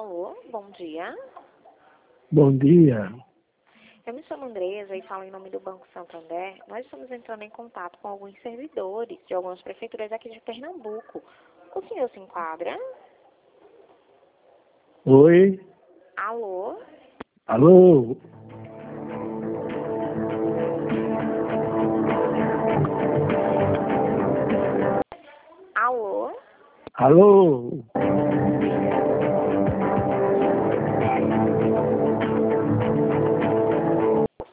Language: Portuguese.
Alô, bom dia. Bom dia. Eu me chamo Andresa e falo em nome do Banco Santander. Nós estamos entrando em contato com alguns servidores de algumas prefeituras aqui de Pernambuco. O senhor se enquadra? Oi. Alô? Alô. Alô? Alô.